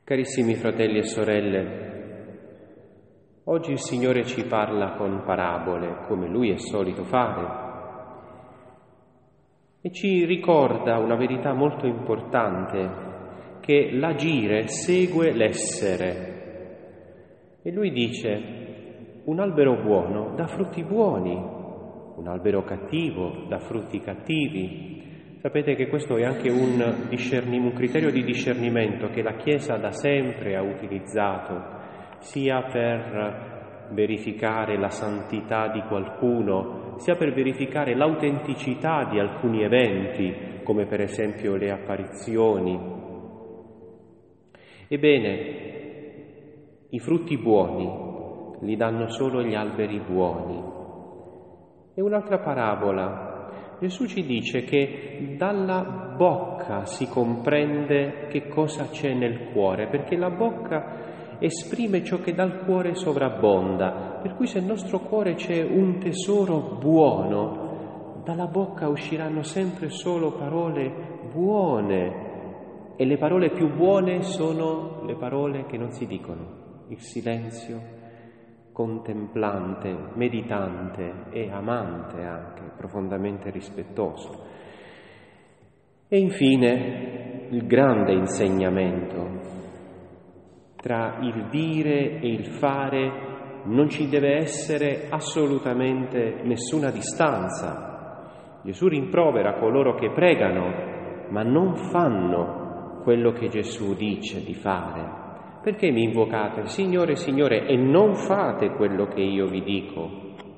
Carissimi fratelli e sorelle, oggi il Signore ci parla con parabole, come Lui è solito fare, e ci ricorda una verità molto importante, che l'agire segue l'essere. E Lui dice: un albero buono dà frutti buoni, un albero cattivo dà frutti cattivi. Sapete che questo è anche un criterio di discernimento che la Chiesa da sempre ha utilizzato, sia per verificare la santità di qualcuno, sia per verificare l'autenticità di alcuni eventi, come per esempio le apparizioni. Ebbene, i frutti buoni li danno solo gli alberi buoni. E un'altra parabola. Gesù ci dice che dalla bocca si comprende che cosa c'è nel cuore, perché la bocca esprime ciò che dal cuore sovrabbonda. Per cui se nel nostro cuore c'è un tesoro buono, dalla bocca usciranno sempre solo parole buone. E le parole più buone sono le parole che non si dicono, il silenzio contemplante, meditante e amante anche, profondamente rispettoso. E infine il grande insegnamento: tra il dire e il fare non ci deve essere assolutamente nessuna distanza. Gesù rimprovera coloro che pregano ma non fanno quello che Gesù dice di fare. Perché mi invocate, Signore, Signore, e non fate quello che io vi dico?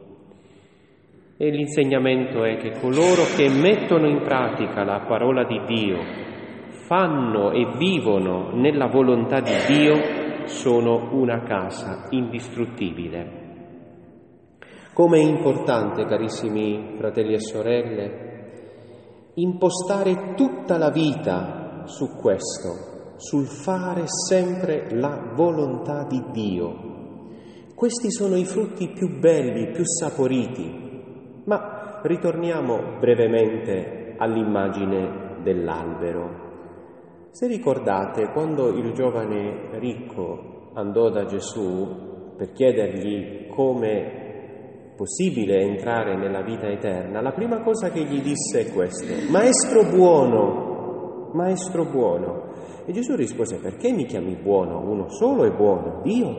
E l'insegnamento è che coloro che mettono in pratica la parola di Dio, fanno e vivono nella volontà di Dio, sono una casa indistruttibile. Come è importante, carissimi fratelli e sorelle, impostare tutta la vita su questo, sul fare sempre la volontà di Dio. Questi sono i frutti più belli, più saporiti. Ma ritorniamo brevemente all'immagine dell'albero. Se ricordate, quando il giovane ricco andò da Gesù per chiedergli come è possibile entrare nella vita eterna, la prima cosa che gli disse è questo: Maestro buono, Maestro buono. E Gesù rispose: perché mi chiami buono? Uno solo è buono, Dio.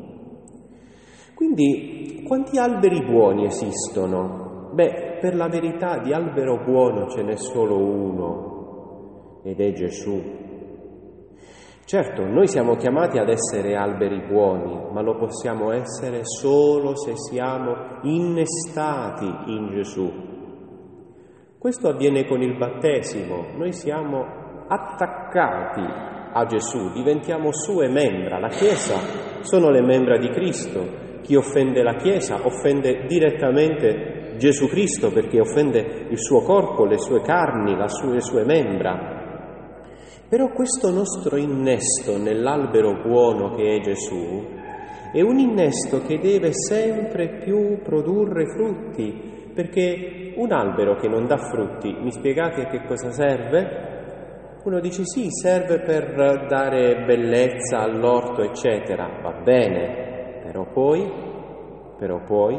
Quindi, quanti alberi buoni esistono? Beh, per la verità di albero buono ce n'è solo uno, ed è Gesù. Certo, noi siamo chiamati ad essere alberi buoni, ma lo possiamo essere solo se siamo innestati in Gesù. Questo avviene con il battesimo. Noi siamo attaccati a Gesù, diventiamo sue membra. La Chiesa sono le membra di Cristo. Chi offende la Chiesa offende direttamente Gesù Cristo, perché offende il suo corpo, le sue carni, le sue membra. Però questo nostro innesto nell'albero buono che è Gesù è un innesto che deve sempre più produrre frutti, perché un albero che non dà frutti, mi spiegate che cosa serve? Uno dice sì, serve per dare bellezza all'orto, eccetera. Va bene, però poi,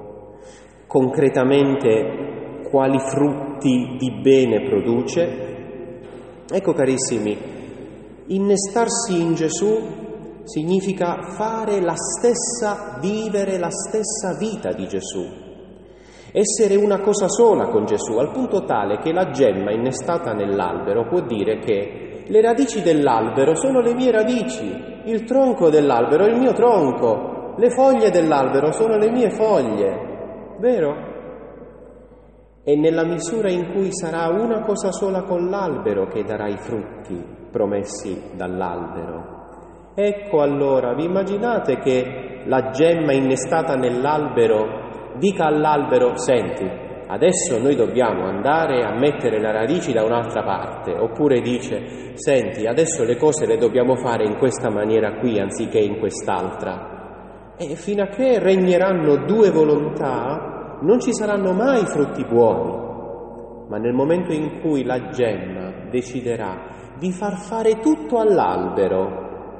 concretamente quali frutti di bene produce? Ecco, carissimi, innestarsi in Gesù significa vivere la stessa vita di Gesù. Essere una cosa sola con Gesù, al punto tale che la gemma innestata nell'albero può dire che le radici dell'albero sono le mie radici, il tronco dell'albero è il mio tronco, le foglie dell'albero sono le mie foglie, vero? E nella misura in cui sarà una cosa sola con l'albero che darà i frutti promessi dall'albero. Ecco allora, vi immaginate che la gemma innestata nell'albero dica all'albero: senti, adesso noi dobbiamo andare a mettere le radici da un'altra parte, oppure dice: senti, adesso le cose le dobbiamo fare in questa maniera qui anziché in quest'altra. E fino a che regneranno due volontà non ci saranno mai frutti buoni. Ma nel momento in cui la gemma deciderà di far fare tutto all'albero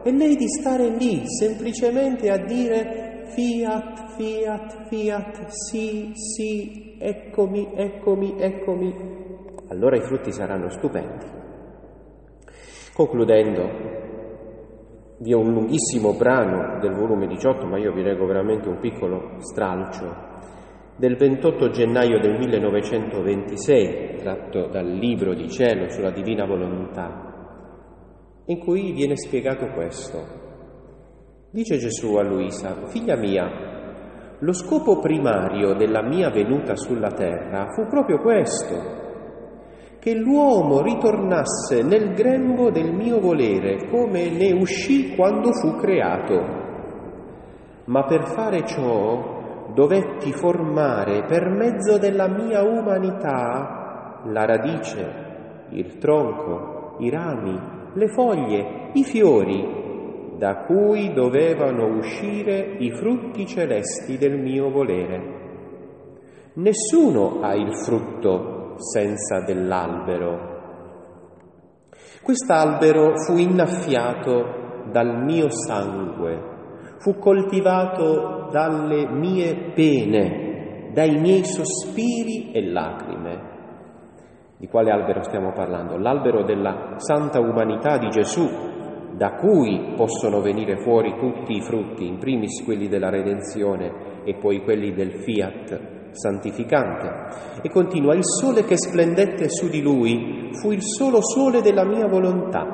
e lei di stare lì semplicemente a dire fiat, fiat, fiat, sì, sì, eccomi, eccomi, eccomi. Allora i frutti saranno stupendi. Concludendo, vi è un lunghissimo brano del volume 18, ma io vi leggo veramente un piccolo stralcio, del 28 gennaio del 1926, tratto dal Libro di Cielo sulla Divina Volontà, in cui viene spiegato questo. Dice Gesù a Luisa: figlia mia, lo scopo primario della mia venuta sulla terra fu proprio questo, che l'uomo ritornasse nel grembo del mio volere, come ne uscì quando fu creato. Ma per fare ciò dovetti formare per mezzo della mia umanità la radice, il tronco, i rami, le foglie, i fiori, da cui dovevano uscire i frutti celesti del mio volere. Nessuno ha il frutto senza dell'albero. Quest'albero fu innaffiato dal mio sangue, fu coltivato dalle mie pene, dai miei sospiri e lacrime. Di quale albero stiamo parlando? L'albero della santa umanità di Gesù, da cui possono venire fuori tutti i frutti, in primis quelli della redenzione e poi quelli del fiat santificante. E continua: il sole che splendette su di lui fu il solo sole della mia volontà.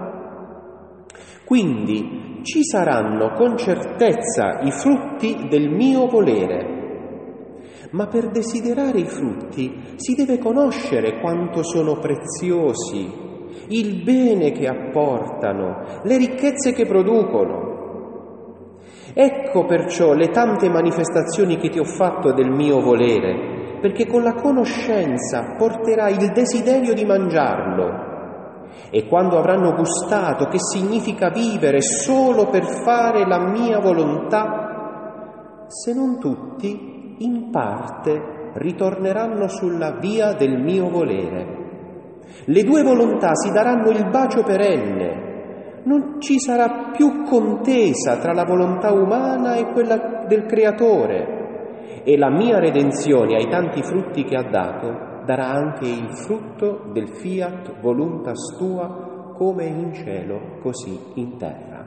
Quindi ci saranno con certezza i frutti del mio volere, ma per desiderare i frutti si deve conoscere quanto sono preziosi, il bene che apportano, le ricchezze che producono. Ecco perciò le tante manifestazioni che ti ho fatto del mio volere, perché con la conoscenza porterai il desiderio di mangiarlo. E quando avranno gustato che significa vivere solo per fare la mia volontà, se non tutti, in parte ritorneranno sulla via del mio volere. Le due volontà si daranno il bacio perenne, non ci sarà più contesa tra la volontà umana e quella del Creatore, e la mia redenzione ai tanti frutti che ha dato darà anche il frutto del fiat voluntas tua, come in cielo, così in terra.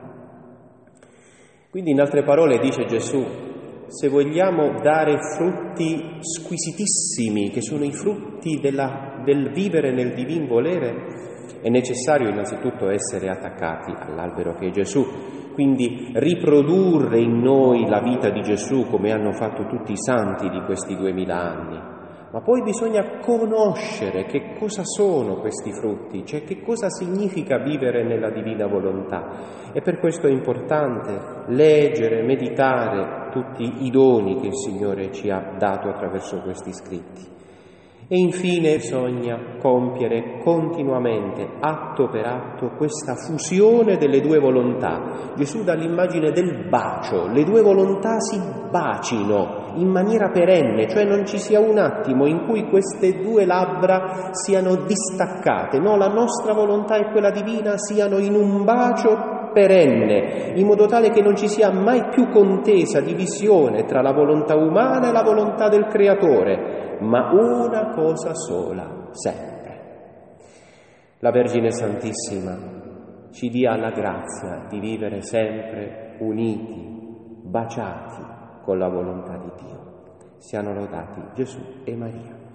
Quindi, in altre parole, dice Gesù, se vogliamo dare frutti squisitissimi, che sono i frutti del vivere nel divin volere, è necessario innanzitutto essere attaccati all'albero che è Gesù, quindi riprodurre in noi la vita di Gesù come hanno fatto tutti i santi di questi 2000 anni. Ma poi bisogna conoscere che cosa sono questi frutti, cioè che cosa significa vivere nella divina volontà. E per questo è importante leggere, meditare tutti i doni che il Signore ci ha dato attraverso questi scritti. E infine bisogna compiere continuamente, atto per atto, questa fusione delle due volontà. Gesù dà l'immagine del bacio, le due volontà si bacino in maniera perenne, cioè non ci sia un attimo in cui queste due labbra siano distaccate, no, la nostra volontà e quella divina siano in un bacio perenne, in modo tale che non ci sia mai più contesa, divisione tra la volontà umana e la volontà del Creatore, ma una cosa sola, sempre. La Vergine Santissima ci dia la grazia di vivere sempre uniti, baciati con la volontà di Dio. Siano lodati Gesù e Maria.